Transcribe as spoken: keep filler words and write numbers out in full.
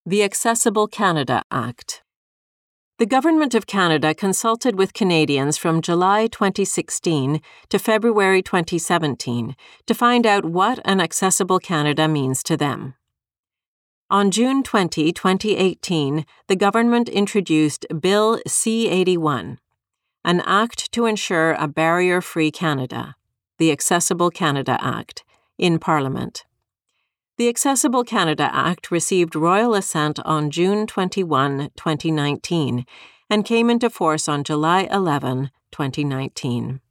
The Accessible Canada Act. The Government of Canada consulted with Canadians from July twenty sixteen to February twenty seventeen to find out what an accessible Canada means to them. On June twentieth, twenty eighteen, the government introduced Bill C eighty-one, an act to ensure a barrier-free Canada, the Accessible Canada Act, in Parliament. The Accessible Canada Act received royal assent on June twenty-first, twenty nineteen, and came into force on July eleventh, twenty nineteen.